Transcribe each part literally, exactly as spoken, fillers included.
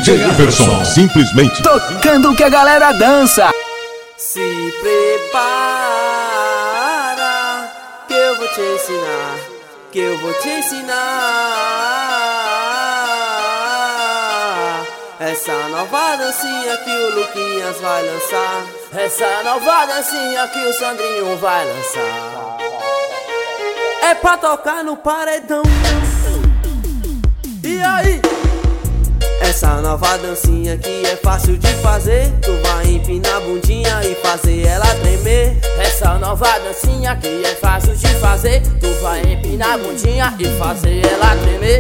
J Everson, simplesmente tocando o que a galera dança. Se prepara, que eu vou te ensinar, que eu vou te ensinar essa nova dancinha que o Luquinhas vai lançar, essa nova dancinha que o Sandrinho vai lançar. É pra tocar no paredão. E aí? Essa nova dancinha que é fácil de fazer, tu vai empinar a bundinha e fazer ela tremer. Essa nova dancinha que é fácil de fazer, tu vai empinar a bundinha e fazer ela tremer.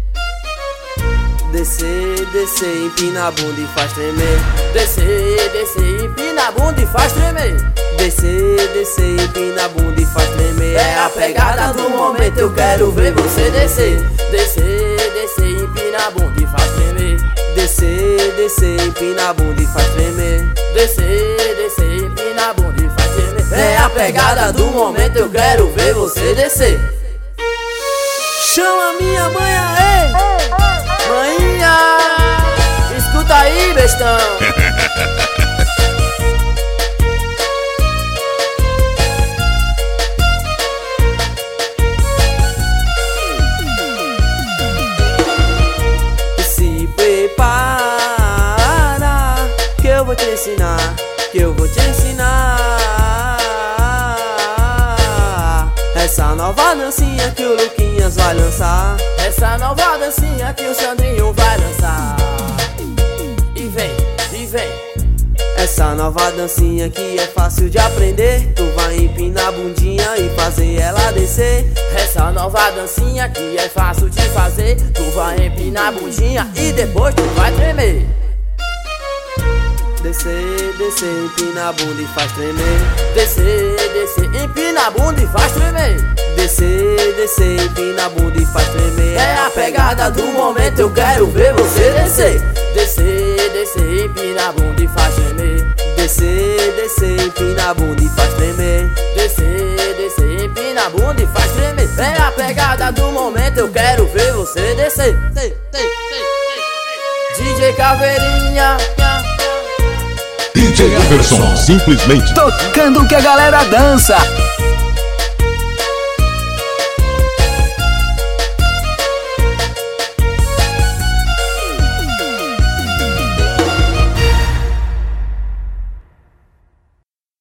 Descer, descer, empina a bunda e faz tremer. Descer, descer, empina a bunda e faz tremer. Descer, descer, empina a bunda e faz tremer. É a pegada do momento, eu quero ver você descer. Descer, descer, empina a bunda e faz tremer. Descer, descer, empina a bunda e faz tremer. Descer, descer, empina a bunda e faz tremer. É a pegada do momento, eu quero ver você descer. Chama minha mãe aí, maninha, escuta aí, bestão. Se prepara, que eu vou te ensinar, que eu vou te ensinar essa nova dancinha que o Luquinhas vai lançar, essa nova dancinha que o Sandrinho vai lançar. E vem, e vem. Essa nova dancinha que é fácil de aprender, tu vai empinar a bundinha e fazer ela descer. Essa nova dancinha que é fácil de fazer, tu vai empinar a bundinha e depois tu vai tremer. Descer, descer, empina a bunda e faz tremer. Descer, descer, empina a bunda e faz tremer. Descer, descer, empina a bunda e faz tremer. É a pegada do momento, eu quero ver você descer. Descer, descer, empina a bunda e faz tremer. Descer, descer, empina a bunda e faz tremer. Descer, descer, empina a bunda e faz tremer. É a pegada do momento, eu quero ver você descer. D J Caveirinha, D J Everson, simplesmente tocando o que a galera dança.